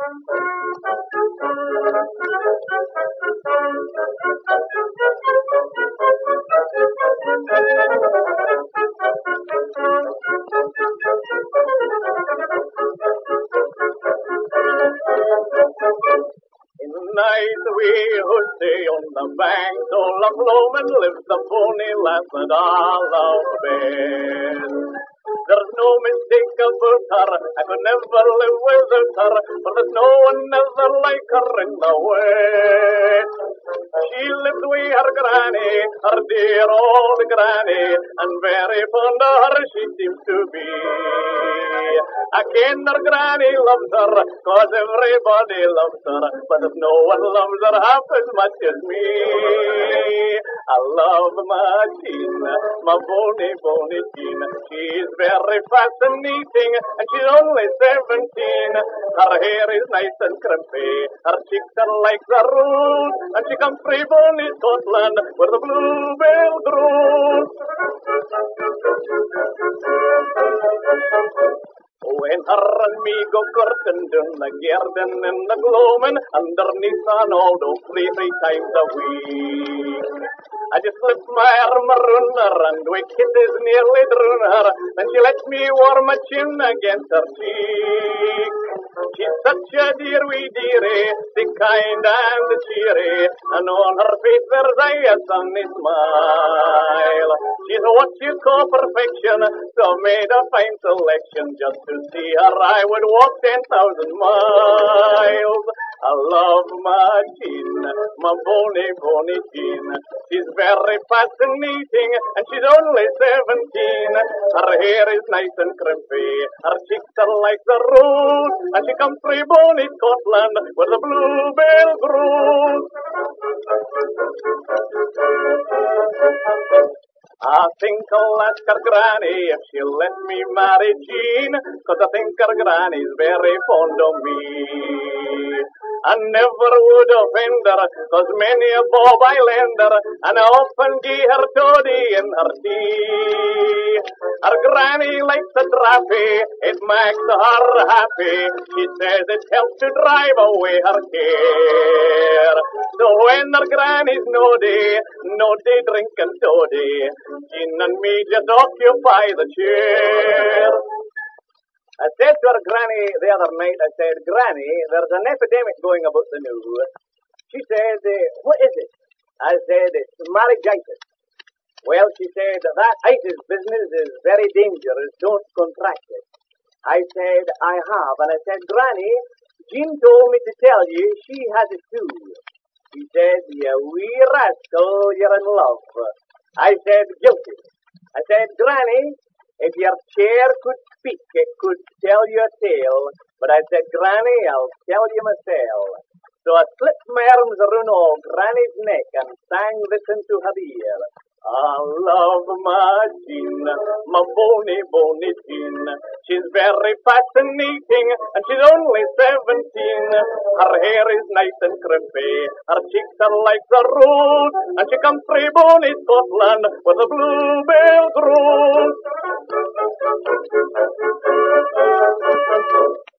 In the night we who stay on the banks of Loch Lomond lives the bonny lass that I love best. There's no mistake about her, I could never live without her, for there's no one other like her in the West. She lives with her granny, her dear old granny, and very fond of her she seems to be. I ken her granny loves her, cause everybody loves her, but if no one loves her half as much as me. I love my Tina, my bonny, bonny Tina. She's very fascinating, and she's only 17. Her hair is nice and crimpy, her cheeks are like the rose, and she comes from bonny Scotland, where the bluebell grows. When her and me go courting down the garden in the gloaming, underneath an old oak tree 3 times a week, I just slip my arm around her and we kisses nearly drown her, then she lets me warm my chin against her cheek. She's such a dear wee dearie, the kind and the cheery, and on her face there's a sunny smile. She's what you call perfection, so made a fine selection. Just to see her I would walk 10,000 miles. I love my Jean, my bonny, bonny Jean. She's very fascinating, and she's only 17. Her hair is nice and crimpy, her cheeks are like the rose, and she comes from bonny Scotland, where the bluebell grows. I think I'll ask her granny if she'll let me marry Jean, cause I think her granny's very fond of me. I never would offend her, cause many a bob I lend her, and I often gie her toddy in her tea. Her granny likes a drappy, it makes her happy. She says it helps to drive away her care. So when her granny's noddy drinking toddy, Jean and me just occupy the chair. I said to her granny the other night, I said, Granny, there's an epidemic going about the news. She said, what is it? I said, it's marriagitis. Well, she said, that itis business is very dangerous. Don't contract it. I said, I have. And I said, Granny, Jean told me to tell you she has it too. She said, you wee rascal, you're in love. I said, guilty. I said, Granny, if your chair could speak, it could tell you a tale. But I said, Granny, I'll tell you myself. So I slipped my arms around old Granny's neck and sang this into her ear. I love my Jean, my bonny, bonny Jean. She's very fascinating, and she's only 17. Her hair is nice and crimpy, her cheeks are like the rose, and she comes from bonny Scotland, where the bluebell grows.